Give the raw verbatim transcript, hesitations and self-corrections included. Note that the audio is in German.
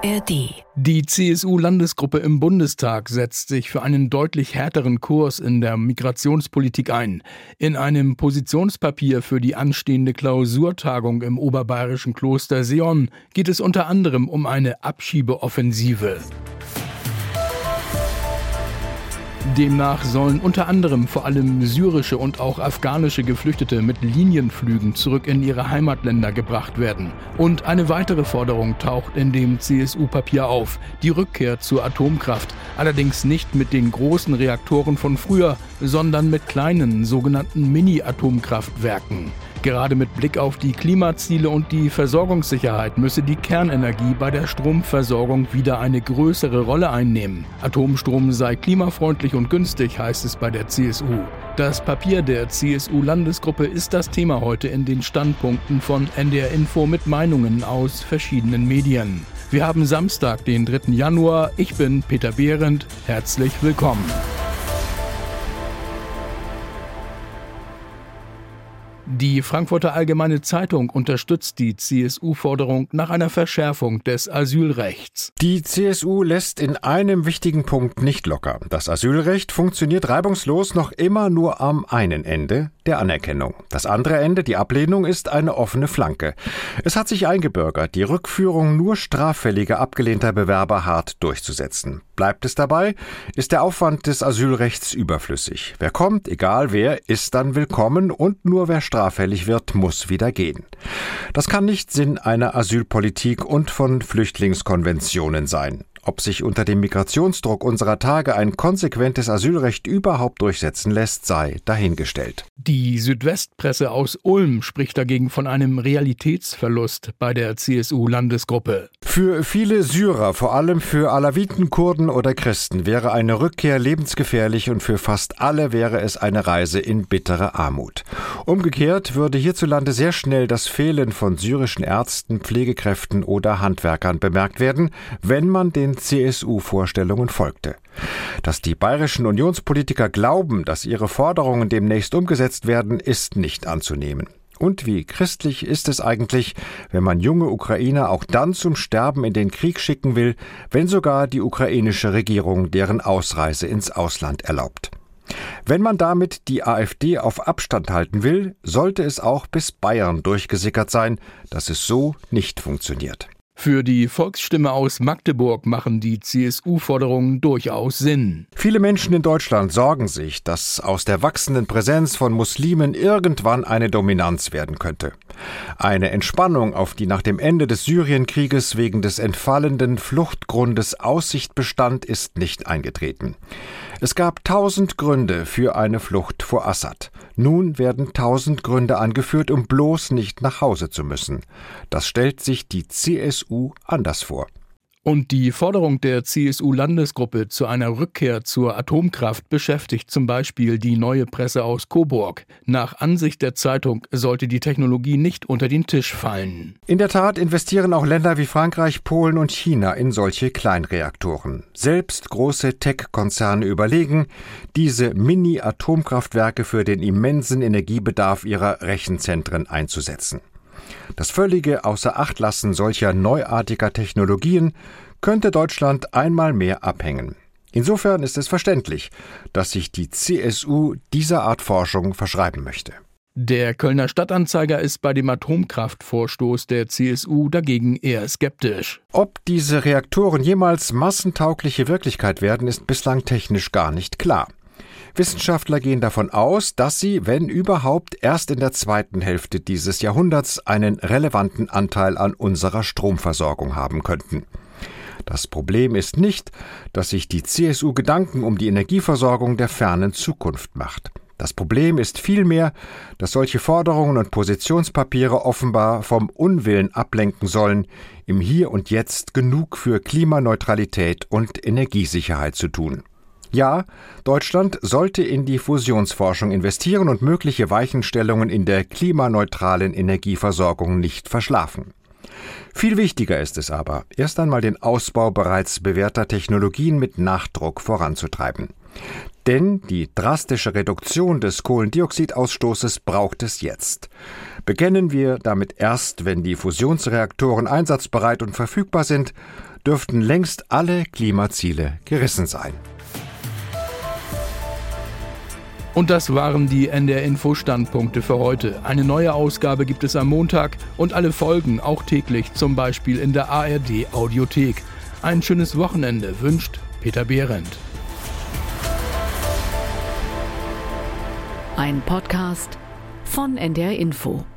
A R D. Die C S U-Landesgruppe im Bundestag setzt sich für einen deutlich härteren Kurs in der Migrationspolitik ein. In einem Positionspapier für die anstehende Klausurtagung im oberbayerischen Kloster Seeon geht es unter anderem um eine Abschiebeoffensive. Demnach sollen unter anderem vor allem syrische und auch afghanische Geflüchtete mit Linienflügen zurück in ihre Heimatländer gebracht werden. Und eine weitere Forderung taucht in dem C S U-Papier auf: die Rückkehr zur Atomkraft. Allerdings nicht mit den großen Reaktoren von früher, sondern mit kleinen, sogenannten Mini-Atomkraftwerken. Gerade mit Blick auf die Klimaziele und die Versorgungssicherheit müsse die Kernenergie bei der Stromversorgung wieder eine größere Rolle einnehmen. Atomstrom sei klimafreundlich und günstig, heißt es bei der C S U. Das Papier der C S U-Landesgruppe ist das Thema heute in den Standpunkten von N D R Info mit Meinungen aus verschiedenen Medien. Wir haben Samstag, den dritten Januar. Ich bin Peter Behrendt. Herzlich willkommen. Die Frankfurter Allgemeine Zeitung unterstützt die C S U-Forderung nach einer Verschärfung des Asylrechts. Die C S U lässt in einem wichtigen Punkt nicht locker. Das Asylrecht funktioniert reibungslos noch immer nur am einen Ende, der Anerkennung. Das andere Ende, die Ablehnung, ist eine offene Flanke. Es hat sich eingebürgert, die Rückführung nur straffälliger abgelehnter Bewerber hart durchzusetzen. Bleibt es dabei, ist der Aufwand des Asylrechts überflüssig. Wer kommt, egal wer, ist dann willkommen und nur wer straffällig wird, muss wieder gehen. Das kann nicht Sinn einer Asylpolitik und von Flüchtlingskonventionen sein. Ob sich unter dem Migrationsdruck unserer Tage ein konsequentes Asylrecht überhaupt durchsetzen lässt, sei dahingestellt. Die Südwestpresse aus Ulm spricht dagegen von einem Realitätsverlust bei der C S U-Landesgruppe. Für viele Syrer, vor allem für Alawiten, Kurden oder Christen, wäre eine Rückkehr lebensgefährlich und für fast alle wäre es eine Reise in bittere Armut. Umgekehrt würde hierzulande sehr schnell das Fehlen von syrischen Ärzten, Pflegekräften oder Handwerkern bemerkt werden, wenn man den C S U-Vorstellungen folgte. Dass die bayerischen Unionspolitiker glauben, dass ihre Forderungen demnächst umgesetzt werden, ist nicht anzunehmen. Und wie christlich ist es eigentlich, wenn man junge Ukrainer auch dann zum Sterben in den Krieg schicken will, wenn sogar die ukrainische Regierung deren Ausreise ins Ausland erlaubt? Wenn man damit die AfD auf Abstand halten will, sollte es auch bis Bayern durchgesickert sein, dass es so nicht funktioniert. Für die Volksstimme aus Magdeburg machen die C S U-Forderungen durchaus Sinn. Viele Menschen in Deutschland sorgen sich, dass aus der wachsenden Präsenz von Muslimen irgendwann eine Dominanz werden könnte. Eine Entspannung, auf die nach dem Ende des Syrienkrieges wegen des entfallenden Fluchtgrundes Aussicht bestand, ist nicht eingetreten. Es gab tausend Gründe für eine Flucht vor Assad. Nun werden tausend Gründe angeführt, um bloß nicht nach Hause zu müssen. Das stellt sich die C S U anders vor. Und die Forderung der C S U-Landesgruppe zu einer Rückkehr zur Atomkraft beschäftigt zum Beispiel die Neue Presse aus Coburg. Nach Ansicht der Zeitung sollte die Technologie nicht unter den Tisch fallen. In der Tat investieren auch Länder wie Frankreich, Polen und China in solche Kleinreaktoren. Selbst große Tech-Konzerne überlegen, diese Mini-Atomkraftwerke für den immensen Energiebedarf ihrer Rechenzentren einzusetzen. Das völlige Außerachtlassen solcher neuartiger Technologien könnte Deutschland einmal mehr abhängen. Insofern ist es verständlich, dass sich die C S U dieser Art Forschung verschreiben möchte. Der Kölner Stadtanzeiger ist bei dem Atomkraftvorstoß der C S U dagegen eher skeptisch. Ob diese Reaktoren jemals massentaugliche Wirklichkeit werden, ist bislang technisch gar nicht klar. Wissenschaftler gehen davon aus, dass sie, wenn überhaupt, erst in der zweiten Hälfte dieses Jahrhunderts einen relevanten Anteil an unserer Stromversorgung haben könnten. Das Problem ist nicht, dass sich die C S U Gedanken um die Energieversorgung der fernen Zukunft macht. Das Problem ist vielmehr, dass solche Forderungen und Positionspapiere offenbar vom Unwillen ablenken sollen, im Hier und Jetzt genug für Klimaneutralität und Energiesicherheit zu tun. Ja, Deutschland sollte in die Fusionsforschung investieren und mögliche Weichenstellungen in der klimaneutralen Energieversorgung nicht verschlafen. Viel wichtiger ist es aber, erst einmal den Ausbau bereits bewährter Technologien mit Nachdruck voranzutreiben. Denn die drastische Reduktion des Kohlendioxidausstoßes braucht es jetzt. Beginnen wir damit erst, wenn die Fusionsreaktoren einsatzbereit und verfügbar sind, dürften längst alle Klimaziele gerissen sein. Und das waren die N D R-Info-Standpunkte für heute. Eine neue Ausgabe gibt es am Montag und alle Folgen auch täglich, zum Beispiel in der A R D-Audiothek. Ein schönes Wochenende wünscht Peter Behrendt. Ein Podcast von N D R Info.